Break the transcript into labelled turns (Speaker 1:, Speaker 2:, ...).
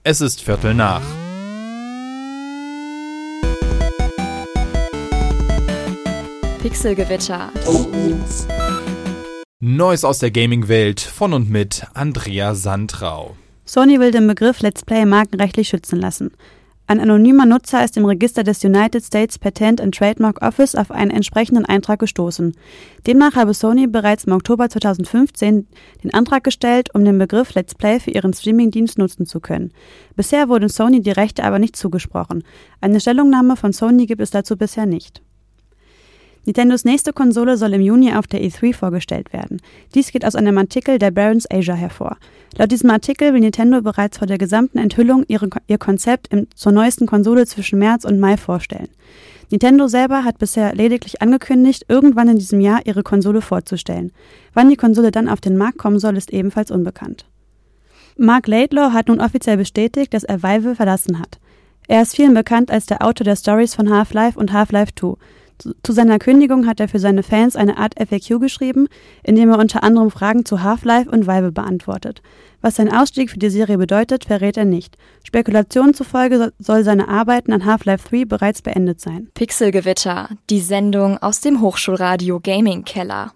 Speaker 1: Es ist 7:15.
Speaker 2: Pixelgewitter.
Speaker 1: Neues aus der Gaming-Welt von und mit Andrea Sandrau.
Speaker 3: Sony will den Begriff Let's Play markenrechtlich schützen lassen. Ein anonymer Nutzer ist im Register des United States Patent and Trademark Office auf einen entsprechenden Eintrag gestoßen. Demnach habe Sony bereits im Oktober 2015 den Antrag gestellt, um den Begriff Let's Play für ihren Streamingdienst nutzen zu können. Bisher wurden Sony die Rechte aber nicht zugesprochen. Eine Stellungnahme von Sony gibt es dazu bisher nicht. Nintendos nächste Konsole soll im Juni auf der E3 vorgestellt werden. Dies geht aus einem Artikel der Barron's Asia hervor. Laut diesem Artikel will Nintendo bereits vor der gesamten Enthüllung ihr Konzept zur neuesten Konsole zwischen März und Mai vorstellen. Nintendo selber hat bisher lediglich angekündigt, irgendwann in diesem Jahr ihre Konsole vorzustellen. Wann die Konsole dann auf den Markt kommen soll, ist ebenfalls unbekannt. Mark Laidlaw hat nun offiziell bestätigt, dass er Valve verlassen hat. Er ist vielen bekannt als der Autor der Stories von Half-Life und Half-Life 2. Zu seiner Kündigung hat er für seine Fans eine Art FAQ geschrieben, in dem er unter anderem Fragen zu Half-Life und Valve beantwortet. Was sein Ausstieg für die Serie bedeutet, verrät er nicht. Spekulationen zufolge soll seine Arbeiten an Half-Life 3 bereits beendet sein.
Speaker 2: Pixelgewitter, die Sendung aus dem Hochschulradio Gaming Keller.